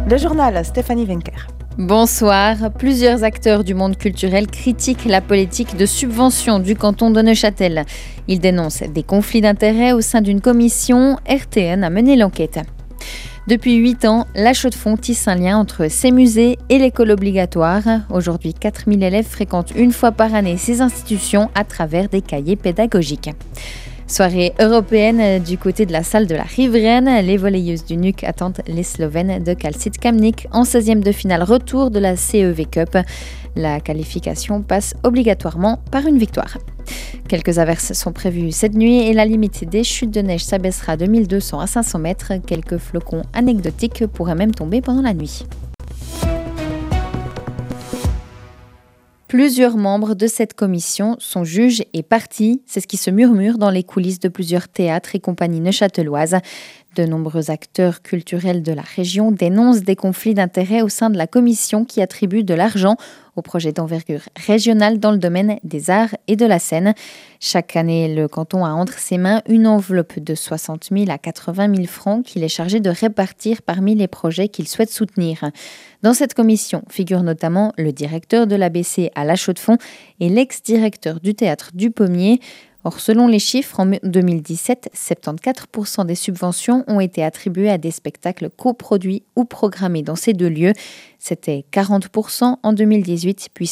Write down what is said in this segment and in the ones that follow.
Le journal Stéphanie Wenker. Bonsoir. Plusieurs acteurs du monde culturel critiquent la politique de subvention du canton de Neuchâtel. Ils dénoncent des conflits d'intérêts au sein d'une commission. RTN a mené l'enquête. Depuis 8 ans, la Chaux-de-Fonds tisse un lien entre ses musées et l'école obligatoire. Aujourd'hui, 4000 élèves fréquentent une fois par année ces institutions à travers des cahiers pédagogiques. Soirée européenne du côté de la salle de la Riveraine. Les volleyeuses du NUC attendent les Slovènes de Calcit Kamnik en 16e de finale retour de la CEV Cup. La qualification passe obligatoirement par une victoire. Quelques averses sont prévues cette nuit et la limite des chutes de neige s'abaissera de 1200 à 500 mètres. Quelques flocons anecdotiques pourraient même tomber pendant la nuit. Plusieurs membres de cette commission sont juges et parties. C'est ce qui se murmure dans les coulisses de plusieurs théâtres et compagnies neuchâteloises. De nombreux acteurs culturels de la région dénoncent des conflits d'intérêts au sein de la commission qui attribue de l'argent aux projets d'envergure régionale dans le domaine des arts et de la scène. Chaque année, le canton a entre ses mains une enveloppe de 60 000 à 80 000 francs qu'il est chargé de répartir parmi les projets qu'il souhaite soutenir. Dans cette commission figurent notamment le directeur de l'ABC à La Chaux-de-Fonds et l'ex-directeur du théâtre du Pommier. Or, selon les chiffres, en 2017, 74% des subventions ont été attribuées à des spectacles coproduits ou programmés dans ces deux lieux. C'était 40% en 2018, puis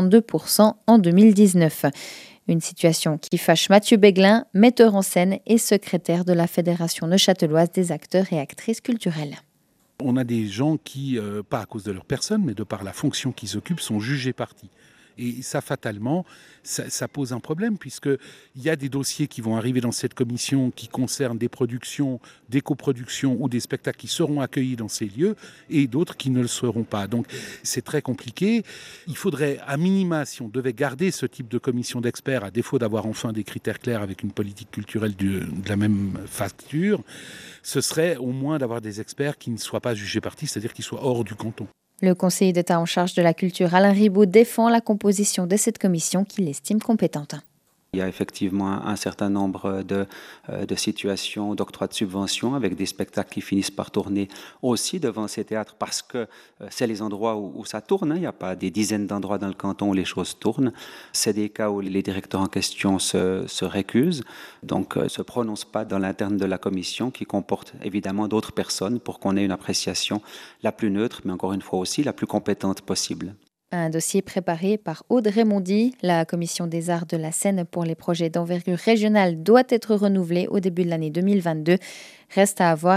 62% en 2019. Une situation qui fâche Mathieu Béglin, metteur en scène et secrétaire de la Fédération neuchâteloise des acteurs et actrices culturelles. On a des gens qui, pas à cause de leur personne, mais de par la fonction qu'ils occupent, sont jugés partis. Et ça, fatalement, ça pose un problème, puisqu'il y a des dossiers qui vont arriver dans cette commission qui concernent des productions, des coproductions ou des spectacles qui seront accueillis dans ces lieux, et d'autres qui ne le seront pas. Donc, c'est très compliqué. Il faudrait, à minima, si on devait garder ce type de commission d'experts, à défaut d'avoir enfin des critères clairs avec une politique culturelle de la même facture, ce serait au moins d'avoir des experts qui ne soient pas jugés partis, c'est-à-dire qui soient hors du canton. Le conseiller d'État en charge de la culture, Alain Ribaud, défend la composition de cette commission qu'il estime compétente. Il y a effectivement un certain nombre de situations d'octroi de subventions avec des spectacles qui finissent par tourner aussi devant ces théâtres parce que c'est les endroits où ça tourne. Il n'y a pas des dizaines d'endroits dans le canton où les choses tournent. C'est des cas où les directeurs en question se récusent, donc ne se prononcent pas dans l'interne de la commission qui comporte évidemment d'autres personnes pour qu'on ait une appréciation la plus neutre, mais encore une fois aussi la plus compétente possible. Un dossier préparé par Aude Raymondi. La commission des arts de la Seine pour les projets d'envergure régionale doit être renouvelée au début de l'année 2022. Reste à voir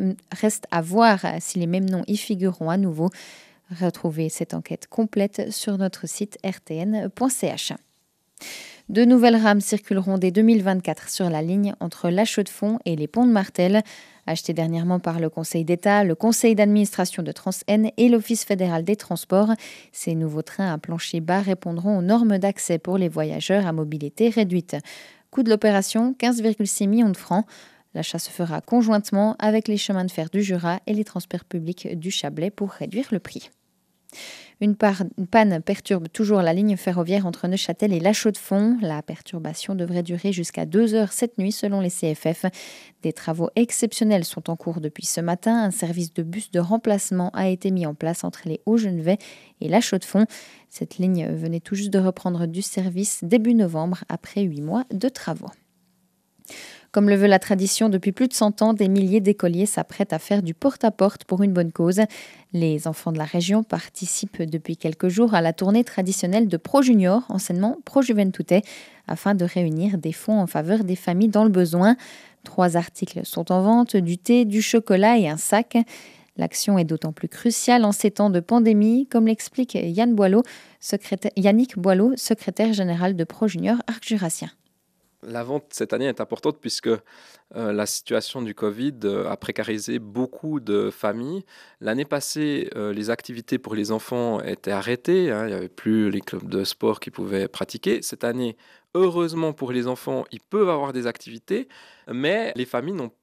si les mêmes noms y figureront à nouveau. Retrouvez cette enquête complète sur notre site rtn.ch. De nouvelles rames circuleront dès 2024 sur la ligne entre La Chaux-de-Fonds et les Ponts de Martel. Achetées dernièrement par le Conseil d'État, le Conseil d'administration de Transen et l'Office fédéral des transports, ces nouveaux trains à plancher bas répondront aux normes d'accès pour les voyageurs à mobilité réduite. Coût de l'opération, 15,6 millions de francs. L'achat se fera conjointement avec les chemins de fer du Jura et les transports publics du Chablais pour réduire le prix. Une panne perturbe toujours la ligne ferroviaire entre Neuchâtel et La Chaux-de-Fonds. La perturbation devrait durer jusqu'à 2 heures cette nuit selon les CFF. Des travaux exceptionnels sont en cours depuis ce matin. Un service de bus de remplacement a été mis en place entre les Hauts-Genevois et La Chaux-de-Fonds. Cette ligne venait tout juste de reprendre du service début novembre après 8 mois de travaux. Comme le veut la tradition, depuis plus de 100 ans, des milliers d'écoliers s'apprêtent à faire du porte-à-porte pour une bonne cause. Les enfants de la région participent depuis quelques jours à la tournée traditionnelle de Pro Junior, anciennement Pro Juventute, afin de réunir des fonds en faveur des familles dans le besoin. 3 articles sont en vente, du thé, du chocolat et un sac. L'action est d'autant plus cruciale en ces temps de pandémie, comme l'explique Yannick Boileau, secrétaire général de Pro Junior Arc-Jurassien. La vente cette année est importante puisque la situation du Covid a précarisé beaucoup de familles. L'année passée, les activités pour les enfants étaient arrêtées. Il n'y avait plus les clubs de sport qui pouvaient pratiquer. Cette année, heureusement pour les enfants, ils peuvent avoir des activités, mais les familles n'ont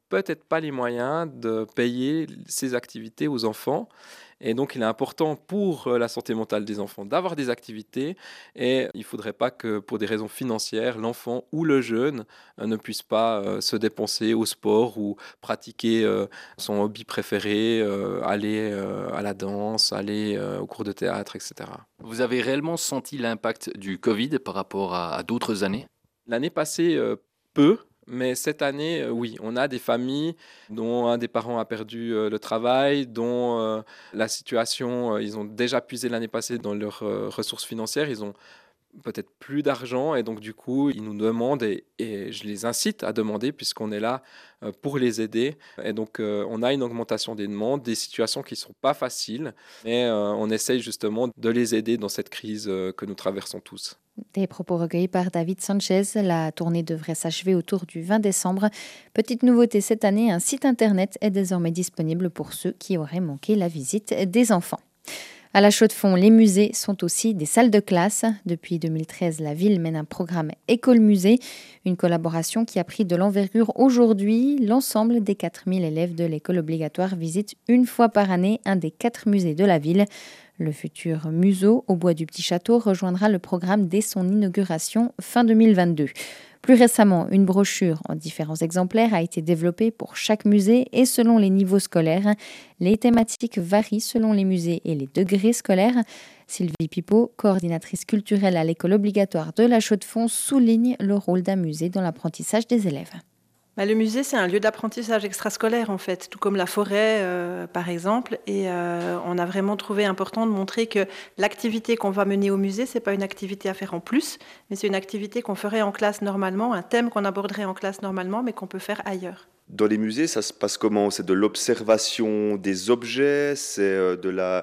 peut-être pas les moyens de payer ces activités aux enfants. Et donc, il est important pour la santé mentale des enfants d'avoir des activités et il ne faudrait pas que pour des raisons financières, l'enfant ou le jeune ne puisse pas se dépenser au sport ou pratiquer son hobby préféré, aller à la danse, aller au cours de théâtre, etc. Vous avez réellement senti l'impact du Covid par rapport à d'autres années? L'année passée, peu. Mais cette année, oui, on a des familles dont un des parents a perdu le travail, dont la situation, ils ont déjà puisé l'année passée dans leurs ressources financières, ils ont peut-être plus d'argent et donc du coup, ils nous demandent et je les incite à demander puisqu'on est là pour les aider. Et donc, on a une augmentation des demandes, des situations qui ne sont pas faciles, mais on essaye justement de les aider dans cette crise que nous traversons tous. Des propos recueillis par David Sanchez. La tournée devrait s'achever autour du 20 décembre. Petite nouveauté cette année, un site internet est désormais disponible pour ceux qui auraient manqué la visite des enfants. À la Chaux-de-Fonds, les musées sont aussi des salles de classe. Depuis 2013, la ville mène un programme École-Musée, une collaboration qui a pris de l'envergure aujourd'hui. L'ensemble des 4000 élèves de l'école obligatoire visitent une fois par année un des 4 musées de la ville. Le futur museau au bois du Petit Château rejoindra le programme dès son inauguration fin 2022. Plus récemment, une brochure en différents exemplaires a été développée pour chaque musée et selon les niveaux scolaires. Les thématiques varient selon les musées et les degrés scolaires. Sylvie Pipeau, coordinatrice culturelle à l'école obligatoire de la Chaux-de-Fonds, souligne le rôle d'un musée dans l'apprentissage des élèves. Le musée, c'est un lieu d'apprentissage extrascolaire, en fait, tout comme la forêt, par exemple. Et on a vraiment trouvé important de montrer que l'activité qu'on va mener au musée, ce n'est pas une activité à faire en plus, mais c'est une activité qu'on ferait en classe normalement, un thème qu'on aborderait en classe normalement, mais qu'on peut faire ailleurs. Dans les musées, ça se passe comment? C'est de l'observation des objets, c'est de la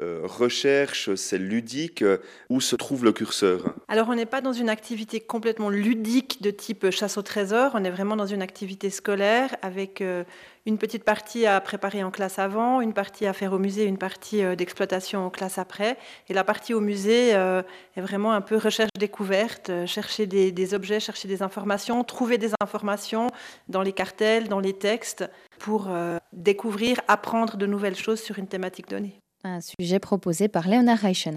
recherche, c'est ludique. Où se trouve le curseur? Alors, on n'est pas dans une activité complètement ludique de type chasse au trésor, on est vraiment dans une activité scolaire avec une petite partie à préparer en classe avant, une partie à faire au musée, une partie d'exploitation en classe après. Et la partie au musée est vraiment un peu recherche-découverte, chercher des objets, chercher des informations, trouver des informations dans les cartels, dans les textes, pour découvrir, apprendre de nouvelles choses sur une thématique donnée. Un sujet proposé par Léonard Reichen.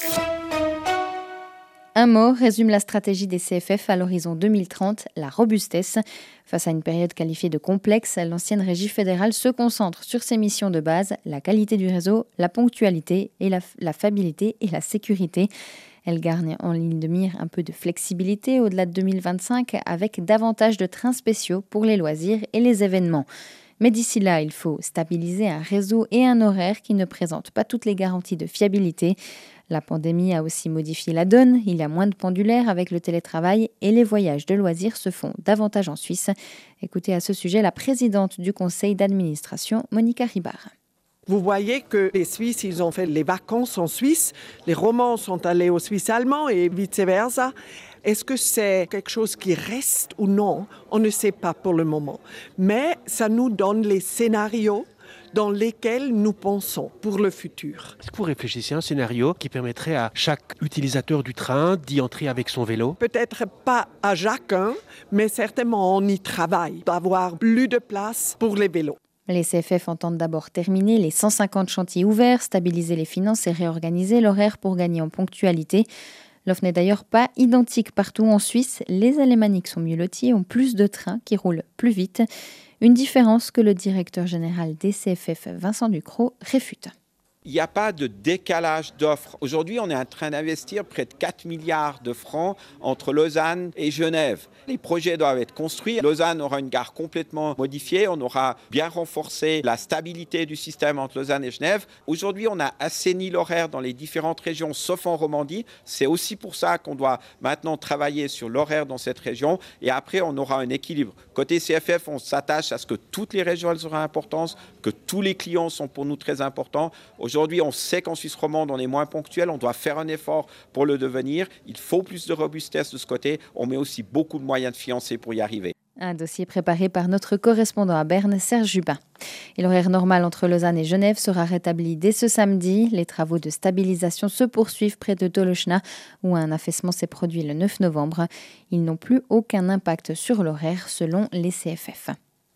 Un mot résume la stratégie des CFF à l'horizon 2030, la robustesse. Face à une période qualifiée de complexe, l'ancienne régie fédérale se concentre sur ses missions de base, la qualité du réseau, la ponctualité et la fiabilité et la sécurité. Elle gagne en ligne de mire un peu de flexibilité au-delà de 2025 avec davantage de trains spéciaux pour les loisirs et les événements. Mais d'ici là, il faut stabiliser un réseau et un horaire qui ne présentent pas toutes les garanties de fiabilité. La pandémie a aussi modifié la donne. Il y a moins de pendulaires avec le télétravail et les voyages de loisirs se font davantage en Suisse. Écoutez à ce sujet la présidente du conseil d'administration, Monica Ribard. Vous voyez que les Suisses, ils ont fait les vacances en Suisse, les Romands sont allés aux Suisses allemands et vice-versa. Est-ce que c'est quelque chose qui reste ou non? On ne sait pas pour le moment. Mais ça nous donne les scénarios dans lesquels nous pensons pour le futur. Est-ce que vous réfléchissez à un scénario qui permettrait à chaque utilisateur du train d'y entrer avec son vélo? Peut-être pas à chacun, mais certainement on y travaille, d'avoir plus de place pour les vélos. Les CFF entendent d'abord terminer les 150 chantiers ouverts, stabiliser les finances et réorganiser l'horaire pour gagner en ponctualité. L'offre n'est d'ailleurs pas identique partout en Suisse. Les alémaniques sont mieux lotis et ont plus de trains qui roulent plus vite. Une différence que le directeur général des CFF, Vincent Ducrot, réfute. Il n'y a pas de décalage d'offres. Aujourd'hui, on est en train d'investir près de 4 milliards de francs entre Lausanne et Genève. Les projets doivent être construits. Lausanne aura une gare complètement modifiée. On aura bien renforcé la stabilité du système entre Lausanne et Genève. Aujourd'hui, on a assaini l'horaire dans les différentes régions, sauf en Romandie. C'est aussi pour ça qu'on doit maintenant travailler sur l'horaire dans cette région. Et après, on aura un équilibre. Côté CFF, on s'attache à ce que toutes les régions aient importance, que tous les clients sont pour nous très importants. Aujourd'hui, on sait qu'en Suisse romande, on est moins ponctuel. On doit faire un effort pour le devenir. Il faut plus de robustesse de ce côté. On met aussi beaucoup de moyens de financer pour y arriver. Un dossier préparé par notre correspondant à Berne, Serge Jubin. Et l'horaire normal entre Lausanne et Genève sera rétabli dès ce samedi. Les travaux de stabilisation se poursuivent près de Tolochna, où un affaissement s'est produit le 9 novembre. Ils n'ont plus aucun impact sur l'horaire, selon les CFF.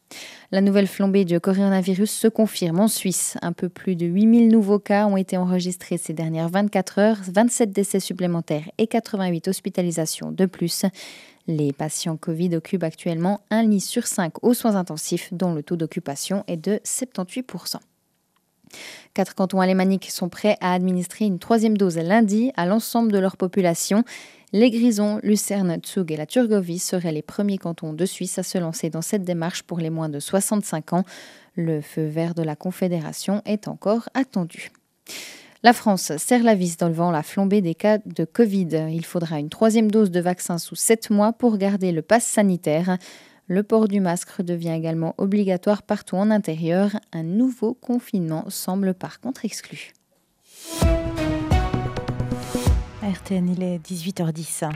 La nouvelle flambée du coronavirus se confirme en Suisse. Un peu plus de 8000 nouveaux cas ont été enregistrés ces dernières 24 heures, 27 décès supplémentaires et 88 hospitalisations de plus. Les patients Covid occupent actuellement un lit sur 5 aux soins intensifs, dont le taux d'occupation est de 78%. 4 cantons alémaniques sont prêts à administrer une 3e dose lundi à l'ensemble de leur population. Les Grisons, Lucerne, Zug et la Thurgovie seraient les premiers cantons de Suisse à se lancer dans cette démarche pour les moins de 65 ans. Le feu vert de la Confédération est encore attendu. La France serre la vis dans le vent la flambée des cas de Covid. Il faudra une 3e dose de vaccin sous 7 mois pour garder le pass sanitaire. Le port du masque devient également obligatoire partout en intérieur. Un nouveau confinement semble par contre exclu. RTN, il est 18h10.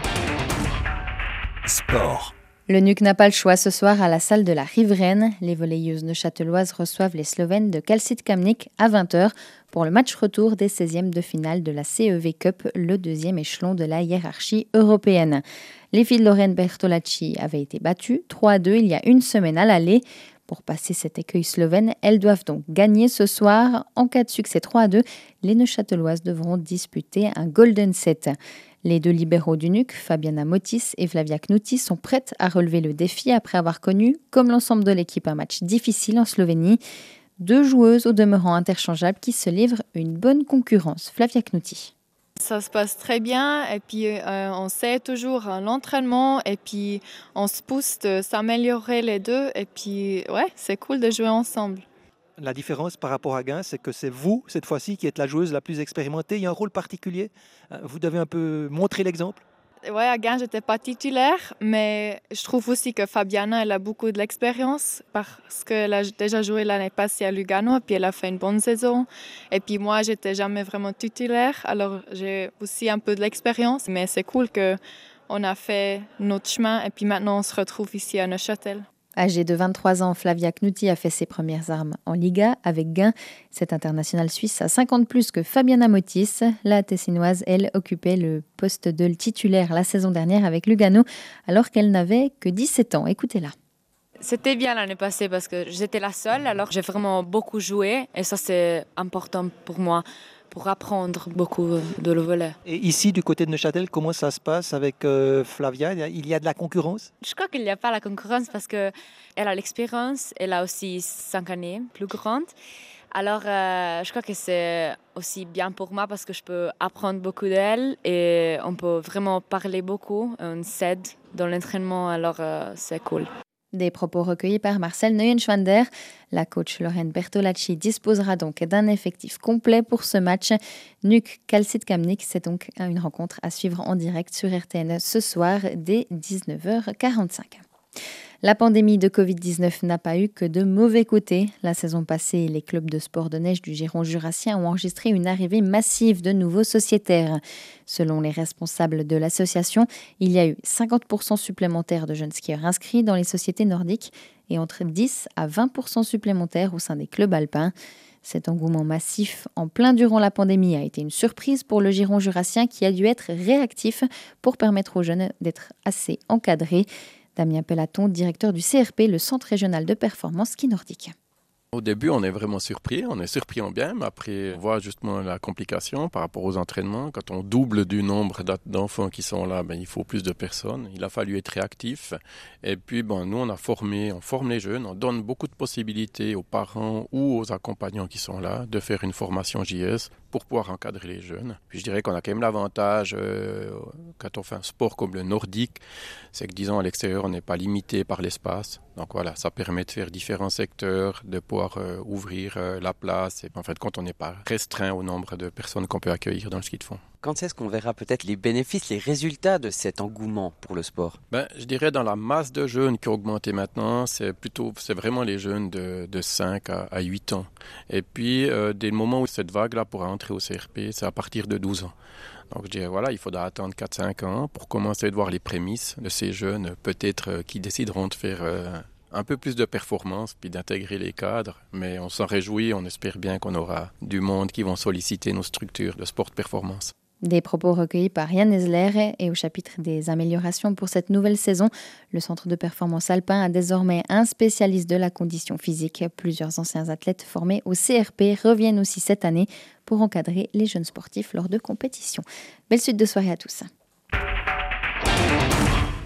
Sport. Le NUC n'a pas le choix ce soir à la salle de la Riveraine. Les volleyeuses neuchâteloises reçoivent les Slovènes de Calcit Kamnik à 20h pour le match retour des 16e de finale de la CEV Cup, le 2e échelon de la hiérarchie européenne. Les filles de Lorraine Bertolacci avaient été battues 3-2 il y a une semaine à l'aller. Pour passer cet écueil slovène, elles doivent donc gagner ce soir. En cas de succès 3-2, les neuchâteloises devront disputer un golden set. Les 2 libéraux du NUC, Fabiana Motis et Flavia Knuti, sont prêtes à relever le défi après avoir connu, comme l'ensemble de l'équipe, un match difficile en Slovénie. 2 joueuses au demeurant interchangeables qui se livrent une bonne concurrence. Flavia Knuti. Ça se passe très bien et puis on sait toujours l'entraînement et puis on se pousse de s'améliorer les deux et puis ouais, c'est cool de jouer ensemble. La différence par rapport à Gain, c'est que c'est vous, cette fois-ci, qui êtes la joueuse la plus expérimentée. Il y a un rôle particulier. Vous devez un peu montrer l'exemple. Ouais, à Gain, j'étais pas titulaire, mais je trouve aussi que Fabiana, elle a beaucoup de l'expérience parce qu'elle a déjà joué l'année passée à Lugano et puis elle a fait une bonne saison. Et puis moi, j'étais jamais vraiment titulaire, alors j'ai aussi un peu de l'expérience. Mais c'est cool qu'on a fait notre chemin et puis maintenant on se retrouve ici à Neuchâtel. Âgée de 23 ans, Flavia Knuti a fait ses premières armes en Liga avec Gain. Cette internationale suisse a 50 plus que Fabiana Motis. La Tessinoise, elle, occupait le poste de titulaire la saison dernière avec Lugano, alors qu'elle n'avait que 17 ans. Écoutez-la. C'était bien l'année passée parce que j'étais la seule, alors j'ai vraiment beaucoup joué et ça c'est important pour moi, pour apprendre beaucoup de le volley. Et ici, du côté de Neuchâtel, comment ça se passe avec Flavia? Il y a de la concurrence? Je crois qu'il n'y a pas la concurrence parce qu'elle a l'expérience, elle a aussi 5 années plus grande. Alors, je crois que c'est aussi bien pour moi parce que je peux apprendre beaucoup d'elle et on peut vraiment parler beaucoup, on s'aide dans l'entraînement, alors c'est cool. Des propos recueillis par Marcel Neuenschwander. La coach Lorraine Bertolacci disposera donc d'un effectif complet pour ce match. NUC Calcit Kamnik, c'est donc une rencontre à suivre en direct sur RTN ce soir dès 19h45. La pandémie de Covid-19 n'a pas eu que de mauvais côtés. La saison passée, les clubs de sport de neige du Giron jurassien ont enregistré une arrivée massive de nouveaux sociétaires. Selon les responsables de l'association, il y a eu 50% supplémentaires de jeunes skieurs inscrits dans les sociétés nordiques et entre 10 à 20% supplémentaires au sein des clubs alpins. Cet engouement massif en plein durant la pandémie a été une surprise pour le Giron jurassien qui a dû être réactif pour permettre aux jeunes d'être assez encadrés. Damien Pellaton, directeur du CRP, le Centre régional de performance ski nordique. Au début, on est vraiment surpris. On est surpris en bien, mais après, on voit justement la complication par rapport aux entraînements. Quand on double du nombre d'enfants qui sont là, il faut plus de personnes. Il a fallu être réactif. Et puis, nous, on forme les jeunes. On donne beaucoup de possibilités aux parents ou aux accompagnants qui sont là de faire une formation JS pour pouvoir encadrer les jeunes. Puis je dirais qu'on a quand même l'avantage, quand on fait un sport comme le nordique, c'est que, disons, à l'extérieur, on n'est pas limité par l'espace. Donc voilà, ça permet de faire différents secteurs, de pouvoir ouvrir la place. Et en fait, quand on n'est pas restreint au nombre de personnes qu'on peut accueillir dans le ski de fond. Quand est-ce qu'on verra peut-être les bénéfices, les résultats de cet engouement pour le sport? Je dirais dans la masse de jeunes qui ont augmenté maintenant, c'est vraiment les jeunes de 5 à 8 ans. Et puis, dès le moment où cette vague-là pourra entrer au CRP, c'est à partir de 12 ans. Donc je dirais, il faudra attendre 4-5 ans pour commencer à voir les prémices de ces jeunes, peut-être qui décideront de faire un peu plus de performance, puis d'intégrer les cadres. Mais on s'en réjouit, on espère bien qu'on aura du monde qui vont solliciter nos structures de sport de performance. Des propos recueillis par Yann Esler et au chapitre des améliorations pour cette nouvelle saison, le Centre de performance alpin a désormais un spécialiste de la condition physique. Plusieurs anciens athlètes formés au CRP reviennent aussi cette année pour encadrer les jeunes sportifs lors de compétitions. Belle suite de soirée à tous.